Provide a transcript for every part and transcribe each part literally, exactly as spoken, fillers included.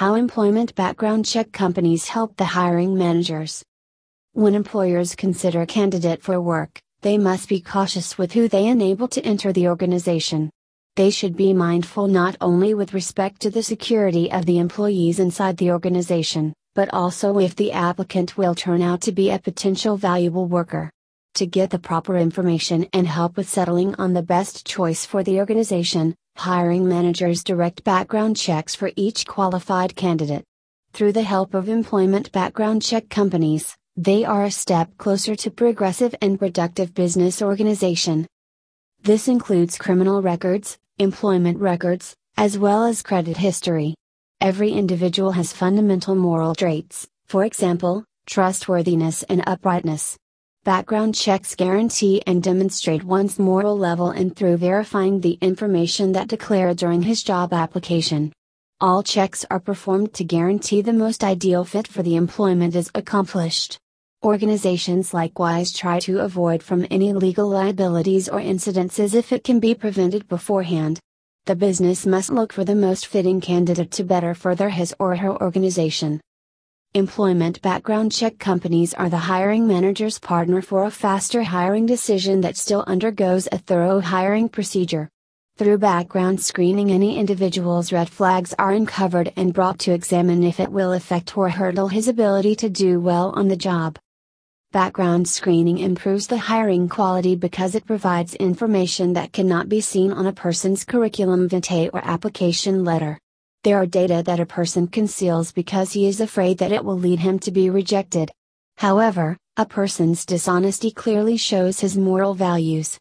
How employment background check companies help the hiring managers. When employers consider a candidate for work, they must be cautious with who they enable to enter the organization. They should be mindful not only with respect to the security of the employees inside the organization, but also if the applicant will turn out to be a potential valuable worker. To get the proper information and help with settling on the best choice for the organization, hiring managers direct background checks for each qualified candidate. Through the help of employment background check companies, they are a step closer to progressive and productive business organization. This includes criminal records, employment records, as well as credit history. Every individual has fundamental moral traits, for example, trustworthiness and uprightness. Background checks guarantee and demonstrate one's moral level and through verifying the information that declared during his job application. All checks are performed to guarantee the most ideal fit for the employment is accomplished. Organizations likewise try to avoid from any legal liabilities or incidences if it can be prevented beforehand. The business must look for the most fitting candidate to better further his or her organization. Employment background check companies are the hiring manager's partner for a faster hiring decision that still undergoes a thorough hiring procedure. Through background screening, any individual's red flags are uncovered and brought to examine if it will affect or hurdle his ability to do well on the job. Background screening improves the hiring quality because it provides information that cannot be seen on a person's curriculum vitae or application letter. There are data that a person conceals because he is afraid that it will lead him to be rejected. However, a person's dishonesty clearly shows his moral values.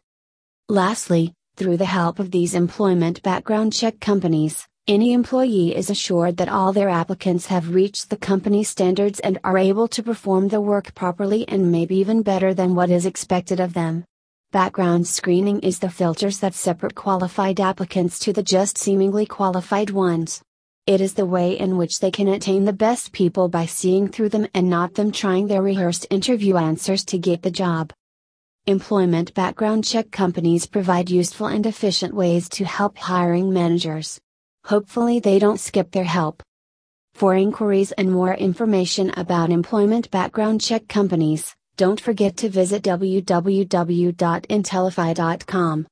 Lastly, through the help of these employment background check companies, any employee is assured that all their applicants have reached the company standards and are able to perform the work properly and maybe even better than what is expected of them. Background screening is the filters that separate qualified applicants to the just seemingly qualified ones. It is the way in which they can attain the best people by seeing through them and not them trying their rehearsed interview answers to get the job. Employment background check companies provide useful and efficient ways to help hiring managers. Hopefully they don't skip their help. For inquiries and more information about employment background check companies, don't forget to visit w w w dot intellify dot com.